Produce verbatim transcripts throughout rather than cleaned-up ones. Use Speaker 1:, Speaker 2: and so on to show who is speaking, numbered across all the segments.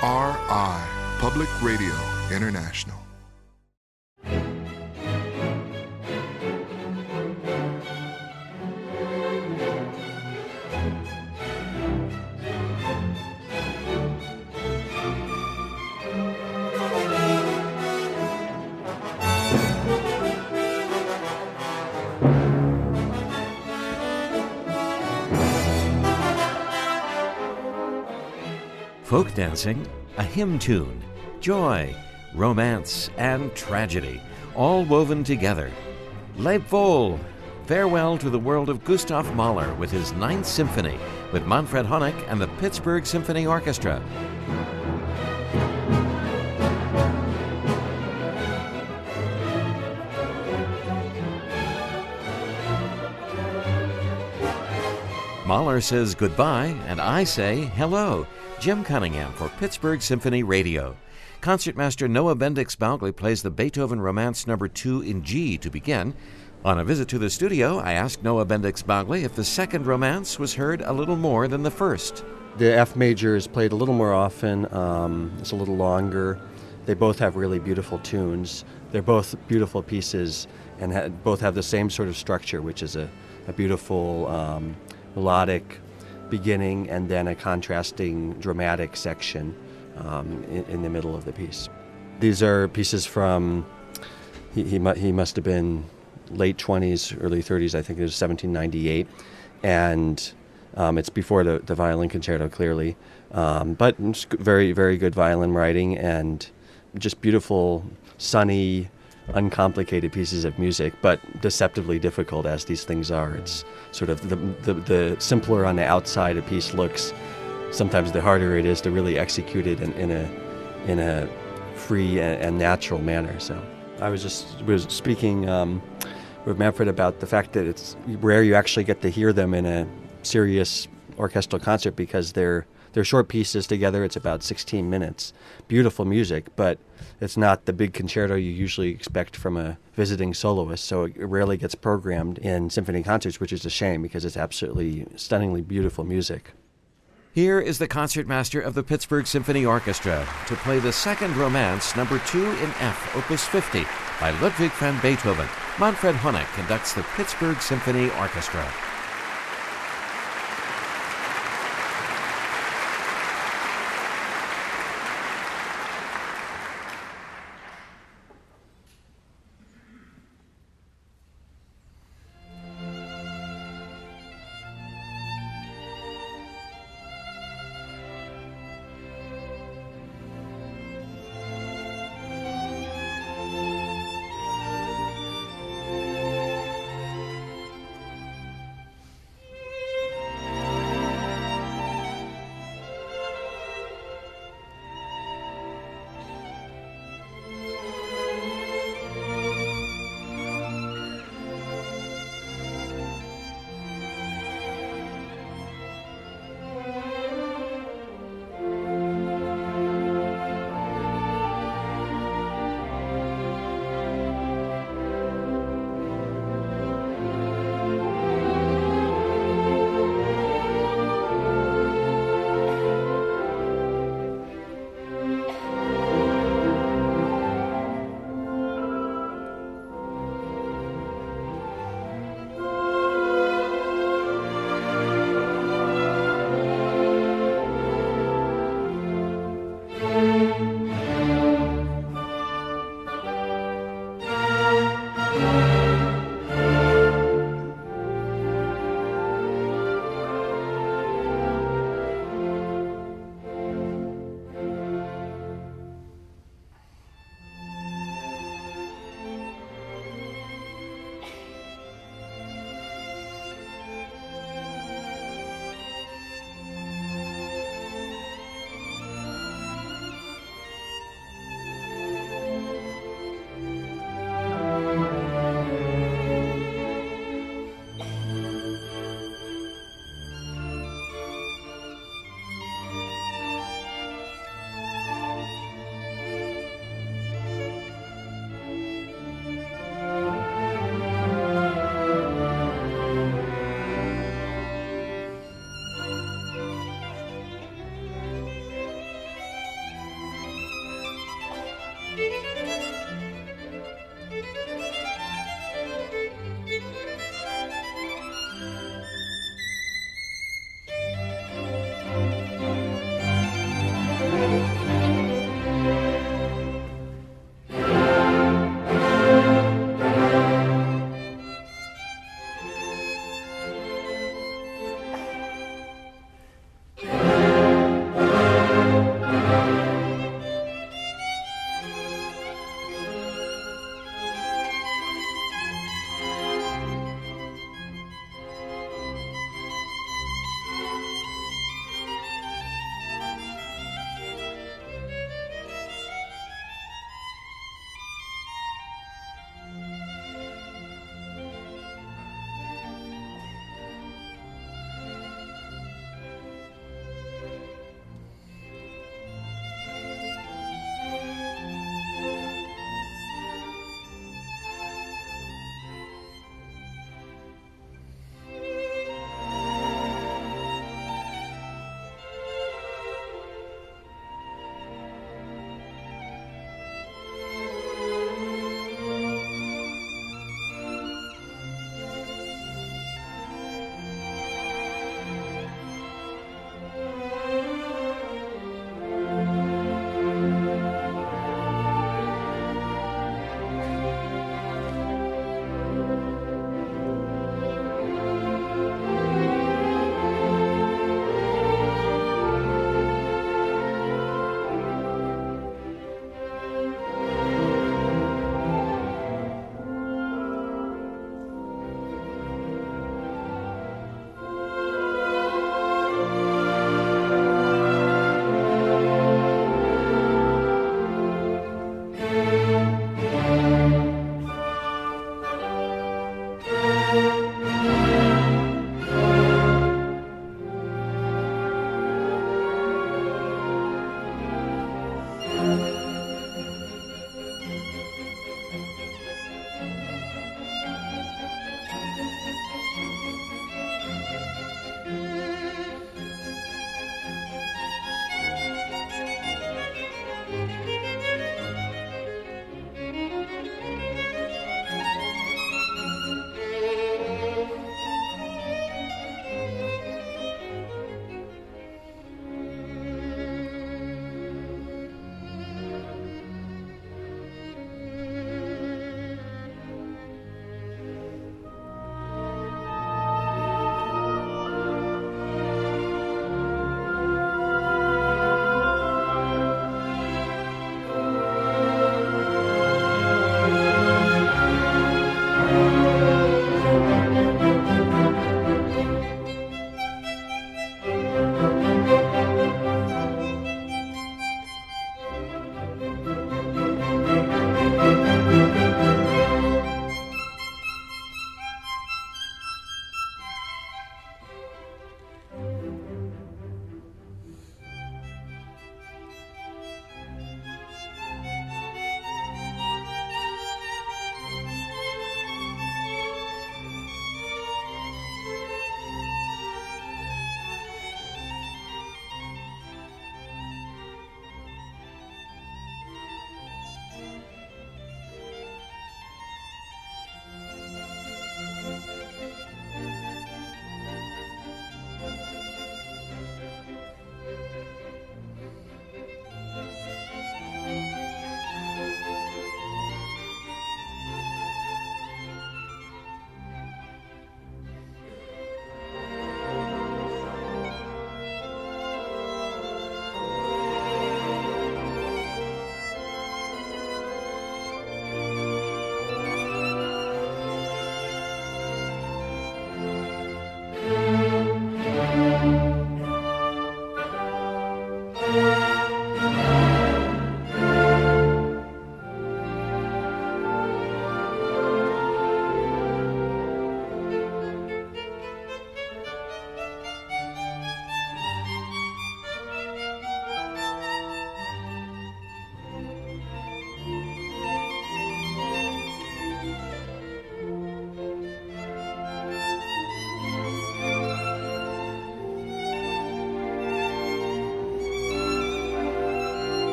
Speaker 1: R I, Public Radio International.
Speaker 2: Folk dancing, a hymn tune, joy, romance, and tragedy, all woven together. Leb Wohl, farewell to the world of Gustav Mahler with his Ninth Symphony, with Manfred Honeck and the Pittsburgh Symphony Orchestra. Mahler says goodbye, and I say hello. Jim Cunningham for Pittsburgh Symphony Radio. Concertmaster Noah Bendix Baugley plays the Beethoven Romance Number two in G to begin. On a visit to the studio, I asked Noah Bendix Baugley if the second romance was heard a little more than the first.
Speaker 3: The F major is played a little more often. Um, it's a little longer. They both have really beautiful tunes. They're both beautiful pieces and ha- both have the same sort of structure, which is a, a beautiful um, melodic beginning and then a contrasting dramatic section um, in, in the middle of the piece. These are pieces from, he, he, mu- he must have been late twenties, early thirties, I think it was seventeen ninety-eight, and um, it's before the, the violin concerto, clearly, um, but it's very, very good violin writing and just beautiful, sunny, uncomplicated pieces of music, but deceptively difficult as these things are. It's sort of the, the the simpler on the outside a piece looks, sometimes the harder it is to really execute it in, in a in a free and, and natural manner. So I was just was speaking um, with Manfred about the fact that it's rare you actually get to hear them in a serious orchestral concert because they're they're short pieces together. It's about sixteen minutes. Beautiful music, but it's not the big concerto you usually expect from a visiting soloist, so it rarely gets programmed in symphony concerts, which is a shame because it's absolutely stunningly beautiful music.
Speaker 2: Here is the concertmaster of the Pittsburgh Symphony Orchestra to play the second romance, number two in F, opus fifty, by Ludwig van Beethoven. Manfred Honeck conducts the Pittsburgh Symphony Orchestra.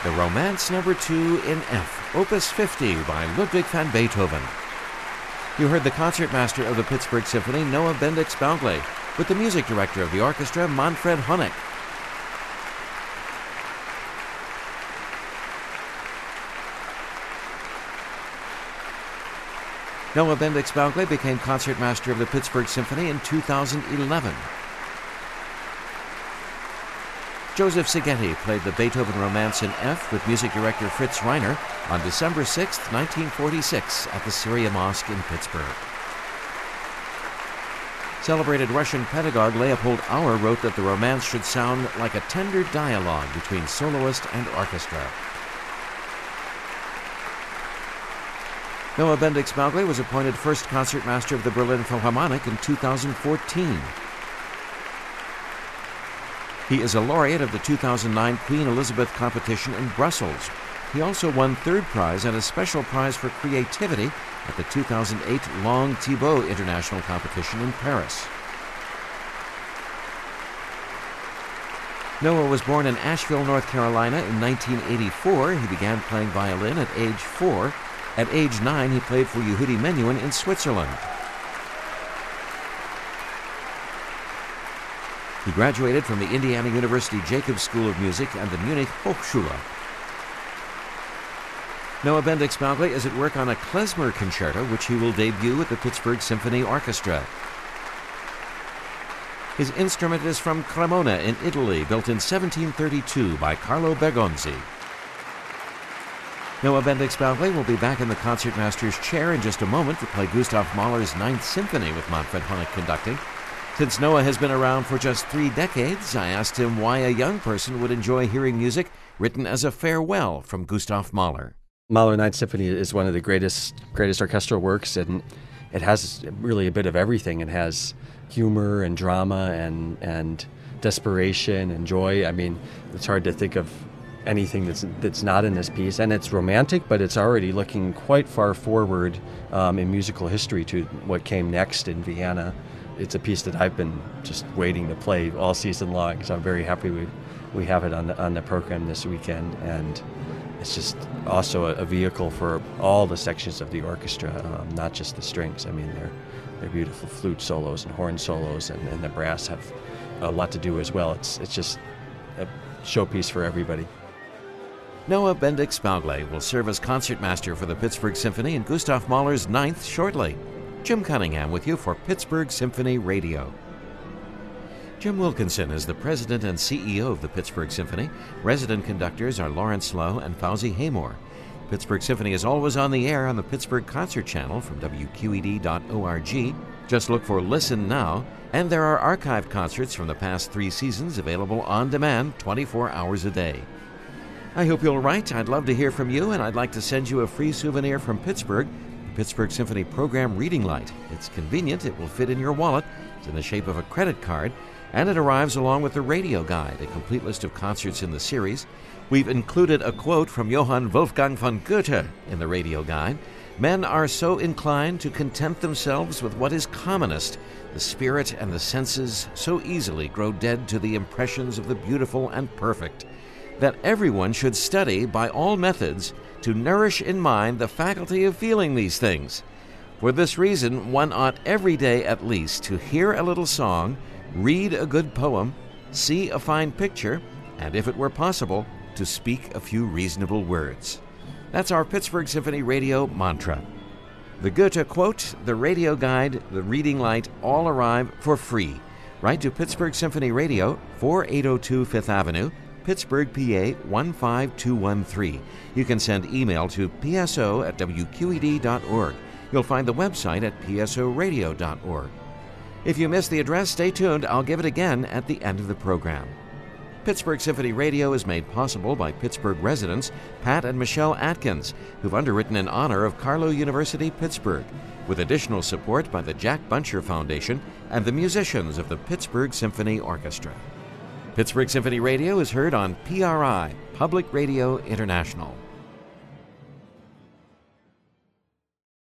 Speaker 2: the Romance Number two in F, Opus fifty by Ludwig van Beethoven. You heard the concertmaster of the Pittsburgh Symphony, Noah Bendix Baugle, with the music director of the orchestra, Manfred Honeck. Noah Bendix Baugle became concertmaster of the Pittsburgh Symphony in two thousand eleven. Joseph Szigeti played the Beethoven Romance in F with music director Fritz Reiner on December sixth, nineteen forty-six at the Syria Mosque in Pittsburgh. Celebrated Russian pedagogue Leopold Auer wrote that the romance should sound like a tender dialogue between soloist and orchestra. Noah Bendix Baugle was appointed first concertmaster of the Berlin Philharmonic in two thousand fourteen. He is a laureate of the two thousand nine Queen Elizabeth competition in Brussels. He also won third prize and a special prize for creativity at the two thousand eight Long Thibaut International Competition in Paris. Noah was born in Asheville, North Carolina in nineteen eighty-four. He began playing violin at age four. At age nine, he played for Yehudi Menuhin in Switzerland. He graduated from the Indiana University Jacobs School of Music and the Munich Hochschule. Noah Bendix Baugle is at work on a klezmer concerto, which he will debut at the Pittsburgh Symphony Orchestra. His instrument is from Cremona in Italy, built in seventeen thirty-two by Carlo Bergonzi. Noah Bendix Baugle will be back in the concertmaster's chair in just a moment to play Gustav Mahler's Ninth Symphony with Manfred Honeck conducting. Since Noah has been around for just three decades, I asked him why a young person would enjoy hearing music written as a farewell from Gustav Mahler.
Speaker 3: Mahler Ninth Symphony is one of the greatest greatest orchestral works, and it has really a bit of everything. It has humor and drama and and desperation and joy. I mean, it's hard to think of anything that's that's not in this piece. And it's romantic, but it's already looking quite far forward um, in musical history to what came next in Vienna. It's a piece that I've been just waiting to play all season long, so I'm very happy we we have it on the on the program this weekend. And it's just also a, a vehicle for all the sections of the orchestra, um, not just the strings. I mean, they're they're beautiful flute solos and horn solos, and, and the brass have a lot to do as well. It's it's just a showpiece for everybody.
Speaker 2: Noah Bendix Baugle will serve as concertmaster for the Pittsburgh Symphony and Gustav Mahler's Ninth shortly. Jim Cunningham with you for Pittsburgh Symphony Radio. Jim Wilkinson is the president and C E O of the Pittsburgh Symphony. Resident conductors are Lawrence Lowe and Fauzi Haymore. Pittsburgh Symphony is always on the air on the Pittsburgh Concert Channel from W Q E D dot org. Just look for Listen Now, and there are archived concerts from the past three seasons available on demand twenty-four hours a day. I hope you'll write. I'd love to hear from you, and I'd like to send you a free souvenir from Pittsburgh, the Pittsburgh Symphony Program Reading Light. It's convenient, it will fit in your wallet, it's in the shape of a credit card, and it arrives along with the radio guide, a complete list of concerts in the series. We've included a quote from Johann Wolfgang von Goethe in the radio guide. Men are so inclined to content themselves with what is commonest. The spirit and the senses so easily grow dead to the impressions of the beautiful and perfect, that everyone should study by all methods to nourish in mind the faculty of feeling these things. For this reason, one ought every day at least to hear a little song, read a good poem, see a fine picture, and if it were possible, to speak a few reasonable words. That's our Pittsburgh Symphony Radio mantra. The Goethe quote, the radio guide, the reading light all arrive for free. Write to Pittsburgh Symphony Radio, forty-eight oh two Fifth Avenue, Pittsburgh, P A one five two one three. You can send email to p s o at w q e d dot org. You'll find the website at p s o radio dot org. If you missed the address, stay tuned. I'll give it again at the end of the program. Pittsburgh Symphony Radio is made possible by Pittsburgh residents Pat and Michelle Atkins, who've underwritten in honor of Carlow University, Pittsburgh, with additional support by the Jack Buncher Foundation and the musicians of the Pittsburgh Symphony Orchestra. Pittsburgh Symphony Radio is heard on P R I, Public Radio International.